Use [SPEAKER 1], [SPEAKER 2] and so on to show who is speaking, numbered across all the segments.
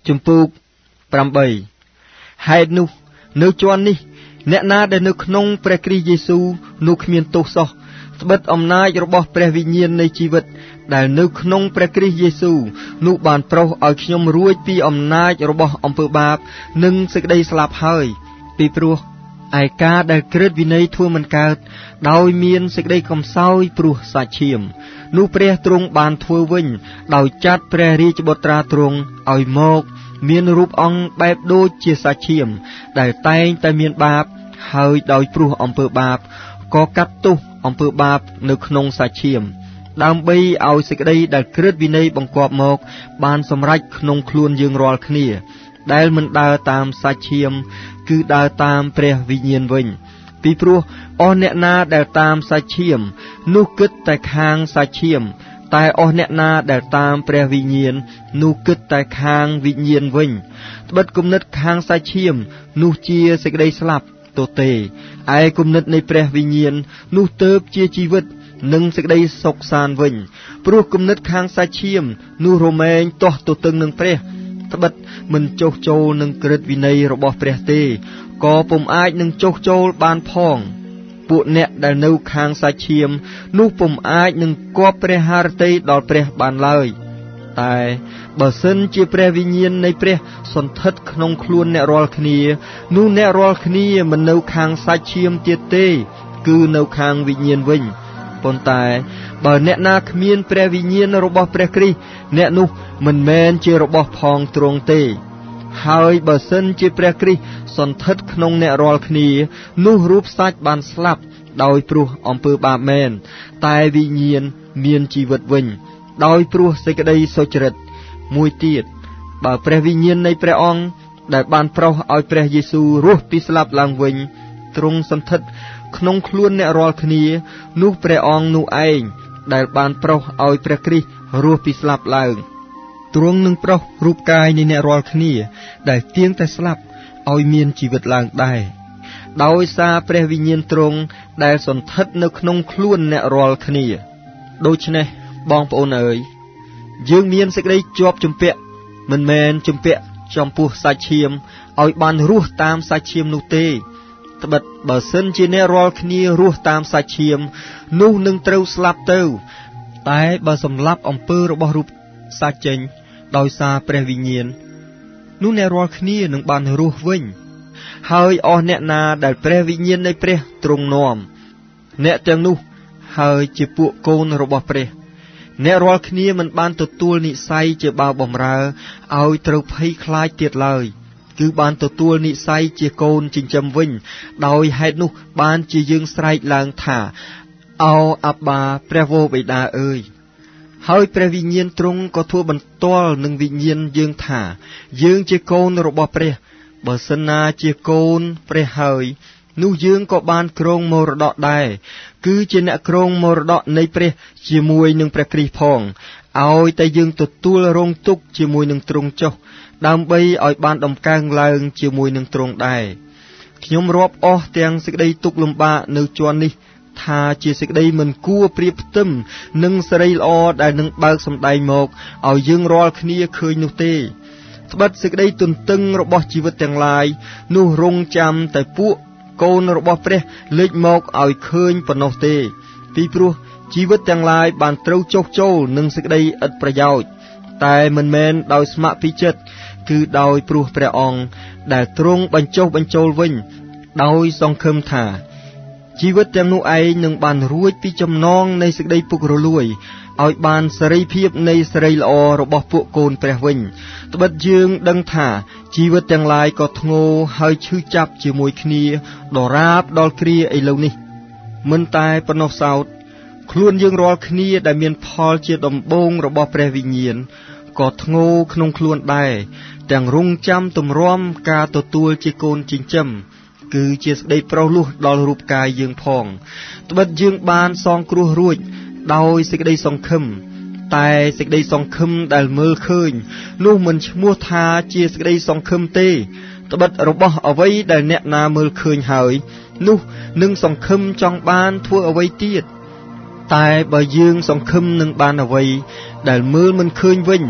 [SPEAKER 1] ជំពូក8ហេតុនោះនៅជាន់នេះអ្នកណាដែលនៅក្នុងព្រះគ្រីស្ទយេស៊ូវនោះគ្មានទោសសោះត្បិតអំណាចរបស់ព្រះវិញ្ញាណនៃជីវិតដែលនៅក្នុងព្រះគ្រីស្ទយេស៊ូវនោះបានប្រោសឲ្យខ្ញុំរួចពីអំណាចរបស់អំពើបាបនិងសេចក្តីស្លាប់ហើយពីព្រោះឯការដែលក្រឹតវិន័យធ្វើមិនកើតដោយមានសេចក្តីកំសោយព្រោះសាច់ឈាមនោះព្រះទ្រង់បានធ្វើវិញដោយចាត់ព្រះរាជបុត្រាទ្រង់ឲ្យមកមានរូបអង្គបែបដូចជាសាច់ឈាមដែលតែងតែមានបាបហើយដោយព្រោះអំពើបាបក៏កាត់ទោសអំពើបាបនៅក្នុងសាច់ឈាមដើម្បីឲ្យសេចក្តីដែលក្រឹតវិន័យបង្គាប់មកបានសម្រេចក្នុងខ្លួនយើងរាល់គ្នាដែលមិនដើរតាមសាច់ឈាមគឺដើរតាមព្រះវិញ្ញាណវិញពីព្រោះអស់អ្នកណាដែលតាមសាច់ឈាមនោះគិតតែខាងសាច់ឈាមតែអស់អ្នកណាដែលតាមព្រះវិញ្ញាណនោះគិតតែខាងវិញ្ញាណវិញត្បិតគំនិតខាងសាច់ឈាមនោះជាសេចក្តីស្លាប់ទទេឯគំនិតនៃព្រះវិញ្ញាណនោះទើបជាជីវិតនិងសេចក្តីសុខសាន្តវិញព្រោះគំនិតខាងសាច់ឈាមនោះរមែងទាស់ទទឹងនឹងព្រះត្បិតមិនចុះចូលនឹងក្រឹតវិន័យរបស់ព្រះទេក៏ពុំអាចនឹងចុះចូលបានផងពួកអ្នកដែលនៅខាងសាច់ឈាមនោះពុំអាចនឹងគប់ព្រះハរតីដល់ព្រះបានឡើយតែបើសិនជាព្រះវិញ្ញាណនៃព្រះសន្ធិដ្ឋក្នុងខ្លួនអ្នករាល់គ្នានោះអ្នករាល់គ្នាមិននៅខាងសាច់ឈាមទៀតទេគឺនៅខាងវិញ្ញាណវិញប៉ុន្តែបើអ្នកណាគ្មានព្រះវិញ្ញាណរបស់ព្រះគ្រីស្ទអ្នកនោះមិនមែនជារបស់ផងទ្រង់ទេហើយបើសិនជាព្រះគ្រីស្ទសន្ធិដ្ឋក្នុងអ្នករាល់គ្នានោះរូបសាច់បានស្លាប់ដោយព្រោះអំពើបាបមែនតែវិញ្ញាណមានជីវិតវិញដោយព្រោះសេចក្តីសុចរិតមួយទៀតបើព្រះវិញ្ញាណនៃព្រះអង្គដែលបានប្រោសឲ្យព្រះយេស៊ូវរស់ពីស្លាប់ឡើងវិញទ្រង់សន្ធិដ្ឋក្នុងខ្លួនអ្នករាល់គ្នានោះព្រះអង្គនោះឯងដែលបានប្រោសឲ្យព្រះគ្រីស្ទរស់ពីស្លាប់ឡើងទ្រង់នឹងប្រោសរូបកាយនៃអ្នករាល់គ្នាដែលទៀងតែស្លាប់ឲ្យមានជីវិតឡើងដែរដោយសារព្រះវិញ្ញាណទ្រង់ដែលសន្ធិដ្ឋនៅក្នុងខ្លួនអ្នករាល់គ្នាដូច្នេះបងប្អូនអើយយើងមានសេចក្តីជាប់ជំពាក់មិនមែនជំពាក់ចំពោះសាច់ឈាមឲ្យបានរស់តាមសាច់ឈាមនោះទេត្បិតបើសិនជាអ្នករាល់គ្នារស់តាមសាច់ឈាមនោះនឹងត្រូវស្លាប់ទៅតែបើសម្លាប់អំពើរបស់រូបសាច់ចេញដោយសារព្រះវិញ្ញាណនោះអ្នករាល់គ្នានឹងបានរស់វិញហើយអស់អ្នកណាដែលព្រះវិញ្ញាណនៃព្រះទ្រង់នាំអ្នកទាំងនោះហើយជាពួកកូនរបស់ព្រះអ្នករាល់គ្នាមិនបានទទួលនិស្ស័យជាបាវបម្រើឲ្យត្រូវភ័យខ្លាចទៀតឡើយគឺបានទទួលនិស្ស័យជាកូនចិញ្ចឹមវិញដោយហេតុនោះបានជាយើងស្រែកឡើងថាឱអាបាព្រះវរបិតាអើយហើយព្រះវិញ្ញាណទ្រង់ក៏ធ្វើបន្ទាល់នឹងវិញ្ញាណយើងថាយើងជាកូនរបស់ព្រះបើសិនណាជាកូនព្រះហើយនោះយើងក៏បានគ្រងមរតកដែរគឺជាអ្នកគ្រងមរតកនៃព្រះជាមួយនឹងព្រះគ្រីស្ទផងឲ្យតែយើងទទួលរងទុក្ខជាមួយនឹងទ្រង់ចុះដើម្បីឲ្យបានដំកើងឡើងជាមួយនឹងទ្រង់ដែរខ្ញុំរាប់អស់ទាំងសេចក្តីទុក្ខលំបាកនៅជាន់នេះថាជាសេចក្តីមិនគួរប្រៀបផ្ទឹមនឹងសេរីល្អដែលនឹងបើកសម្ដែងមកឲ្យយើងរាល់គ្នាឃើញនោះទេត្បិតសេចក្តីទន្ទឹងរបស់ជីវិតទាំងឡាយនោះរងចាំតែពួកកូនរបស់ព្រះលេចមកឲ្យឃើញប៉ុណ្ណោះទេពីព្រោះជីវិតទាំងឡាយបានត្រូវចុះចូលនឹងសេចក្តីឥតប្រយោជន៍តែមិនមែនដោយស្ម័គ្រពីចិត្តគឺដោយព្រោះព្រះអង្គដែលទ្រង់បញ្ចុះបញ្ចូលវិញដោយសង្ឃឹមថាជីវិតទាំងនោះឯងនឹងបានរួចពីចំណងនៃសេចក្តីពុករលួយឲ្យបានសេរីភាពនៃសេរីល្អរបស់ពួកកូនព្រះវិញត្បិតយើងដឹងថាជីវិតទាំងឡាយក៏ធ្ងរហើយឈឺចាប់ជាមួយគ្នាដរាបដល់គ្រាឥឡូវនេះមិនតែប៉ុណ្ណោះសោតខ្លួនយើងរាល់គ្នាដែលមានផលជាដំបូងរបស់ព្រះវិញ្ញាណក៏ធ្ងរក្នុងខ្លួនដែរទាំងរងចាំទម្រាំការទទួលជាកូនចិញ្ចឹមគឺជាសេចក្តីប្រោសលោះដល់រូបកាយយើងផងត្បិតយើងបានសងគ្រោះរួចដោយសេចក្តីសង្ឃឹមតែសេចក្តីសង្ឃឹមដែលមើលឃើញនោះមិនឈ្មោះថាជាសេចក្តីសង្ឃឹមទេត្បិតរបស់អ្វីដែលអ្នកណាមើលឃើញហើយនោះនឹងសង្ឃឹមចង់បានធ្វើអ្វីទៀតតែបើយើងសង្ឃឹមនឹងបានអ្វីដែលមើលមិនឃើញវិញ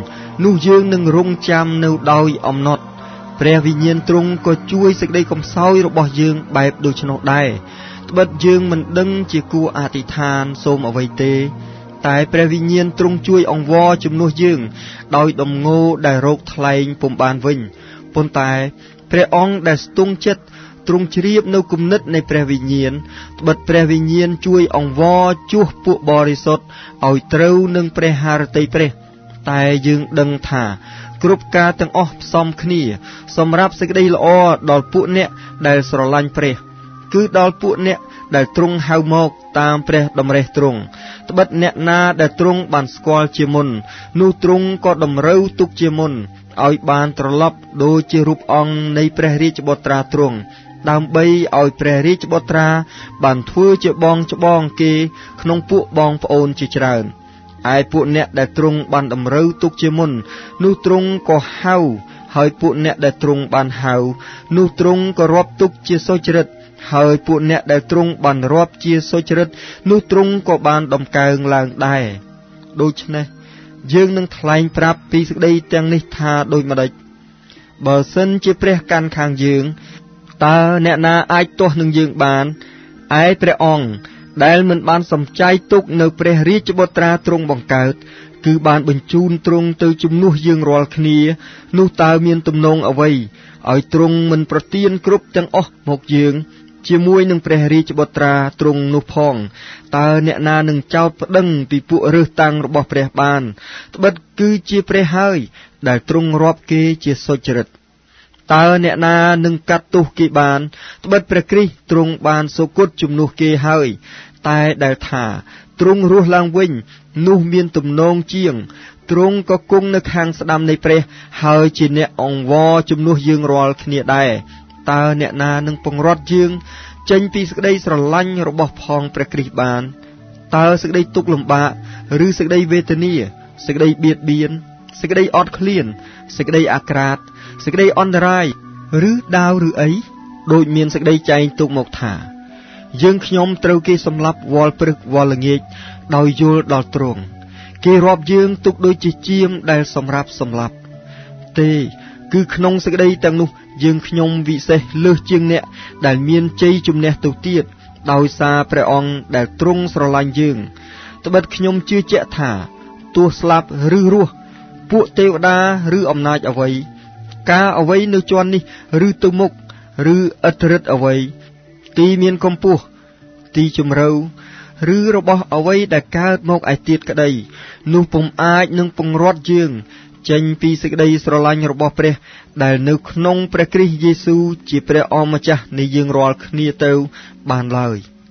[SPEAKER 1] នោះយើងនឹងរងចាំនៅដោយអំណត់ព្រះវិញ្ញាណទ្រង់ក៏ជួយសេចក្តីកំសោយរបស់យើងបែបដូច្នោះដែរត្បិតយើងមិនដឹងជាគួរអធិដ្ឋានសូមអ្វីទេតែព្រះវិញ្ញាណទ្រង់ជួយអង្វរជំនួសយើងដោយដំងល់ដែលរោគថ្លែងពុំបានវិញប៉ុន្តែព្រះអង្គដែលស្ទង់ចិត្តទ្រង់ជ្រាបនៅគំនិតនៃព្រះវិញ្ញាណត្បិតព្រះវិញ្ញាណជួយអង្វរជួសពួកបរិសុទ្ធឲ្យត្រូវនឹងព្រះハរតីព្រះតែយើងដឹងថាគ្រប់ការទាំងអស់ផ្សំគ្នាសម្រាប់សេចក្តីល្អដល់ពួកអ្នកដែលស្រឡាញ់ព្រះគឺដល់ពួកអ្នកដែលទ្រង់ហៅមកតាមព្រះតម្រិះទ្រង់ត្បិតអ្នកណាដែលទ្រង់បានស្គាល់ជាមុននោះទ្រង់ក៏តម្រូវទុកជាមុនឲ្យបានត្រឡប់ដូចជារូបអង្គនៃព្រះរាជបុត្រាទ្រង់ដើម្បីឲ្យព្រះរាជបុត្រាបានធ្វើជាបងច្បងគេក្នុងពួកបងប្អូនជាច្រើនឯពួកអ្នកដែលទ្រង់បានតម្រូវទុកជាមុននោះទ្រង់ក៏ហៅហើយពួកអ្នកដែលទ្រង់បានហៅនោះទ្រង់ក៏រាប់ទុកជាសុចរិតហើយពួកអ្នកដែលទ្រង់បានរាប់ជាសុចរិតនោះទ្រង់ក៏បានដំកើងឡើងដែរដូច្នេះយើងនឹងថ្លែងប្រាប់ពីសេចក្តីទាំងនេះថាដូចម្តេចបើសិនជាព្រះកាន់ខាងយើងតើអ្នកណាអាចទាស់នឹងយើងបានឯព្រះអង្គដែលមិនបានសំចៃទុកនៅព្រះរាជបុត្រាទ្រង់បង្កើតគឺបានបញ្ជូនទ្រង់ទៅជំនួសយើងរាល់គ្នានោះតើមានទំនងអ្វីឲ្យទ្រង់មិនប្រទានគ្រប់ទាំងអស់មកយើងជាមួយនឹងព្រះរាជបុត្រាទ្រង់នោះផងតើអ្នកណានឹងចោទប្តឹងពីពួករើសតាំងរបស់ព្រះបានត្បិតគឺជាព្រះហើយដែលទ្រង់រាប់គេជាសុចរិតតើអ្នកណានឹងកាត់ទោសគេបានត្បិតព្រះគ្រីស្ទទ្រង់បានសុគតជំនួសគេហើយតែដែលថាទ្រង់រស់ឡើងវិញនោះមានទំនងជាងទ្រង់ក៏គង់នៅខាងស្ដាំនៃព្រះហើយជាអ្នកអង្វរជំនួសយើងរាល់គ្នាដែរតើអ្នកណានឹងពង្រត់យើងចេញពីសេចក្តីស្រឡាញ់របស់ផងព្រះគ្រីស្ទបានតើសេចក្តីទុក្ខលំបាកឬសេចក្តីវេទនាសេចក្តីបៀតបៀនសេចក្តីអត់ឃ្លានសេចក្តីអាក្រាតសេចក្តីអន្តរាយឬដាវឬអីដូចមានសេចក្តីចែងទុកមកថាយើងខ្ញុំត្រូវគេសម្លាប់វល់ព្រឹកវល់ល្ងាចដោយយល់ដល់ទ្រង់គេរាប់យើងទុកដូចជាជាមដែលសម្រាប់សម្លាប់ទេគឺក្នុងសេចក្តីទាំងនោះយើងខ្ញុំវិសេសលើសជាងអ្នកដែលមានជ័យជំនះទៅទៀតដោយសារព្រះអង្គដែលទ្រង់ស្រឡាញ់យើងត្បិតខ្ញុំជឿជាក់ថាទោះស្លាប់ឬរស់ពួកទេវតាឬអំណាចអ្វីការអ្វីនៅជាន់នេះឬទៅមុខឬឥទ្ធិឫទ្ធិអ្វីទីមានកម្ពស់ទីជម្រៅឬរបស់អ្វីដែលកើតមកឯទៀតក្តីនោះពុំអាចនឹងពង្រត់យើងចេញពីសេចក្តីស្រឡាញ់របស់ព្រះដែលនៅក្នុងព្រះគ្រីស្ទយេស៊ូវជាព្រះអម្ចាស់នៃយើងរាល់គ្នាទៅបានឡើយ